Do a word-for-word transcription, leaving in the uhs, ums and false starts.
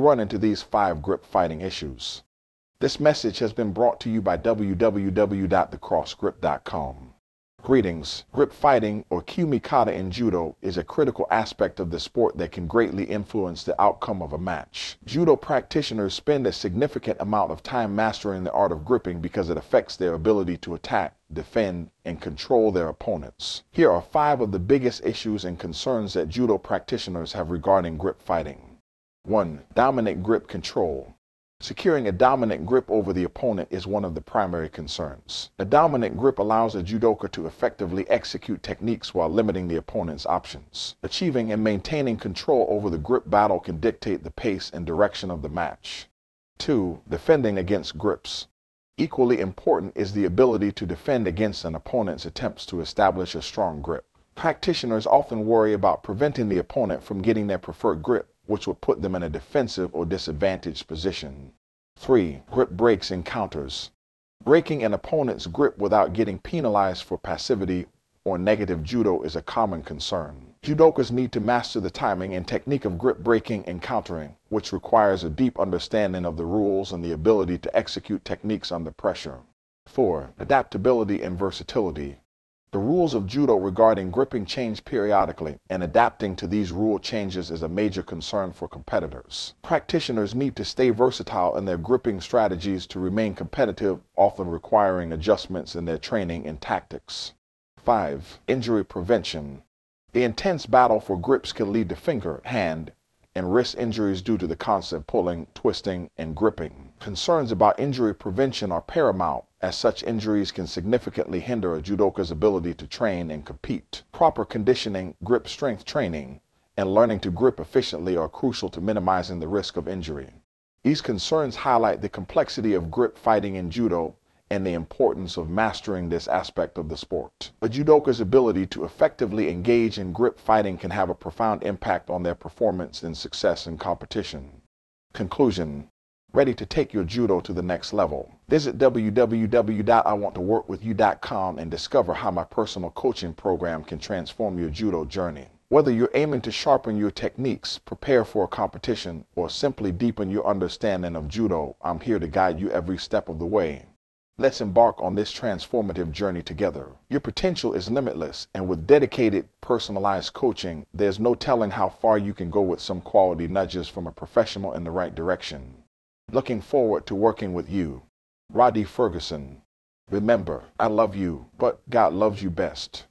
run into these five grip fighting issues. This message has been brought to you by w w w dot the cross grip dot com. Greetings. Grip fighting, or kumikata in judo, is a critical aspect of the sport that can greatly influence the outcome of a match. Judo practitioners spend a significant amount of time mastering the art of gripping because it affects their ability to attack, defend, and control their opponents. Here are five of the biggest issues and concerns that judo practitioners have regarding grip fighting. one. Dominant grip control. Securing a dominant grip over the opponent is one of the primary concerns. A dominant grip allows a judoka to effectively execute techniques while limiting the opponent's options. Achieving and maintaining control over the grip battle can dictate the pace and direction of the match. two. Defending against grips. Equally important is the ability to defend against an opponent's attempts to establish a strong grip. Practitioners often worry about preventing the opponent from getting their preferred grip, which would put them in a defensive or disadvantaged position. three. Grip breaks and counters. Breaking an opponent's grip without getting penalized for passivity or negative judo is a common concern. Judokas need to master the timing and technique of grip breaking and countering, which requires a deep understanding of the rules and the ability to execute techniques under pressure. four. Adaptability and versatility. The rules of judo regarding gripping change periodically, and adapting to these rule changes is a major concern for competitors. Practitioners need to stay versatile in their gripping strategies to remain competitive, often requiring adjustments in their training and tactics. five. Injury prevention. The intense battle for grips can lead to finger, hand, and wrist injuries due to the constant pulling, twisting, and gripping. Concerns about injury prevention are paramount, as such injuries can significantly hinder a judoka's ability to train and compete. Proper conditioning, grip strength training, and learning to grip efficiently are crucial to minimizing the risk of injury. These concerns highlight the complexity of grip fighting in judo and the importance of mastering this aspect of the sport. A judoka's ability to effectively engage in grip fighting can have a profound impact on their performance and success in competition. Conclusion. Ready to take your judo to the next level? Visit w w w dot i want to work with you dot com and discover how my personal coaching program can transform your judo journey. Whether you're aiming to sharpen your techniques, prepare for a competition, or simply deepen your understanding of judo, I'm here to guide you every step of the way. Let's embark on this transformative journey together. Your potential is limitless, and with dedicated, personalized coaching, there's no telling how far you can go with some quality nudges from a professional in the right direction. Looking forward to working with you. Roddy Ferguson. Remember, I love you, but God loves you best.